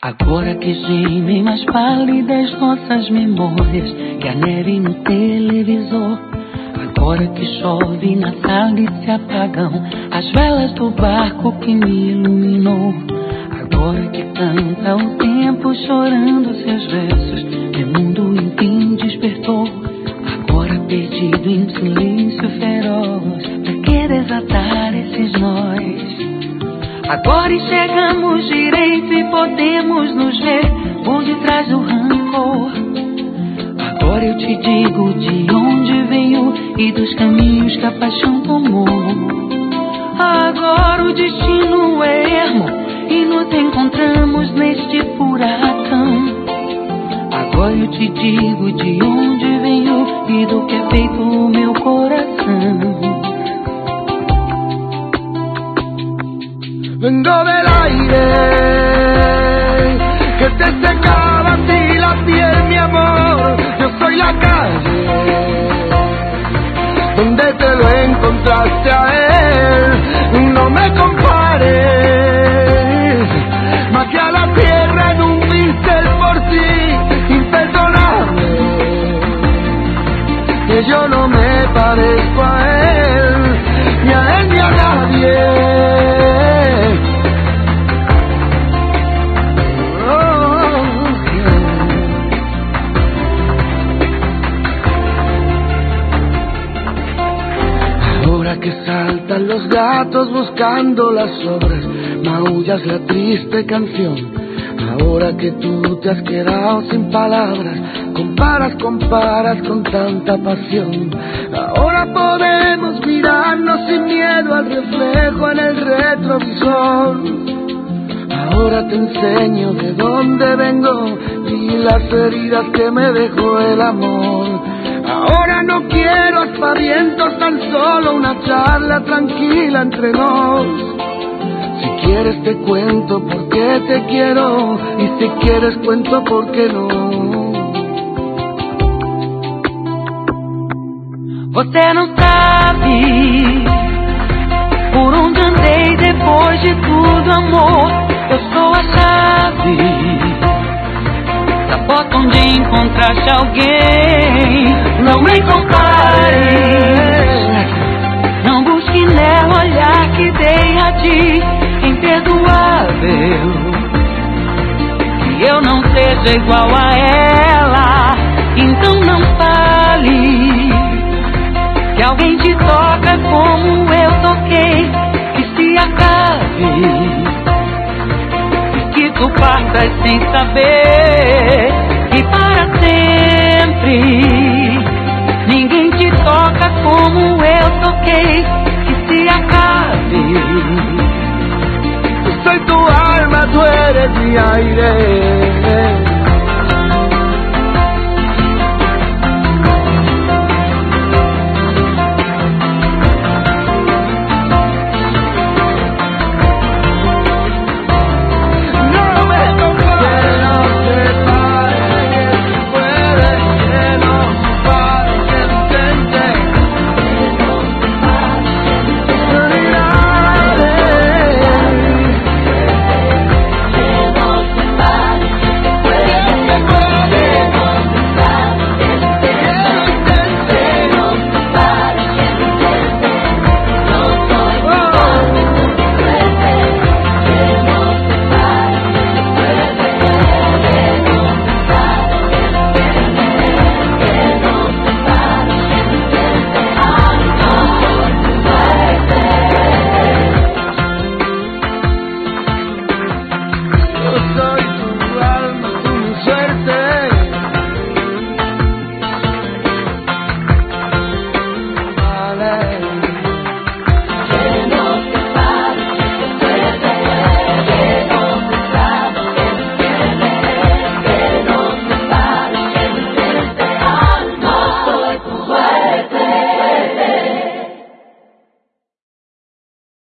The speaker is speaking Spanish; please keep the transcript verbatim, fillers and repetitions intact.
Agora que gemem mais pálidas nossas memórias que a neve no televisor. Agora que chove na sala e se apagam as velas do barco que me iluminou. Agora que canta o tempo chorando seus versos, meu mundo enfim despertou. Agora perdido em silêncio feroz, pra que desatar esses nós? Agora enxergamos direito e podemos nos ver por detrás do rancor. Agora eu te digo de onde veio e dos caminhos que a paixão tomou. Agora o destino é ermo e nos encontramos neste furacão. Agora eu te digo de onde veio e do que é feito o meu coração. Vengo del aire que te secaba así la piel, mi amor. Yo soy la calle donde te lo encontraste a él. No me compares más que a la tierra en un pincel por ti imperdonable. Que yo no me parezco a él, ni a él ni a nadie. Que saltan los gatos buscando las sobras, maullas la triste canción. Ahora que tú te has quedado sin palabras, comparas, comparas con tanta pasión. Ahora podemos mirarnos sin miedo al reflejo en el retrovisor. Ahora te enseño de dónde vengo y las heridas que me dejó el amor. Ahora no quiero aspavientos, tan solo una charla tranquila entre nos. Si quieres te cuento por qué te quiero, y si quieres cuento por qué no. Você não sabe por onde andei depois de tudo, amor. Eu sou a chave da porta onde encontraste alguém. Não me compares, não busque nela olhar que dei a ti, imperdoável. Que eu não seja igual a ela, então não fale que alguém te toca como eu toquei. Que se acabe e que tu partas sem saber que para sempre ninguém te toca como eu toquei. Que se acabe. Soy tu alma, tú eres mi aire.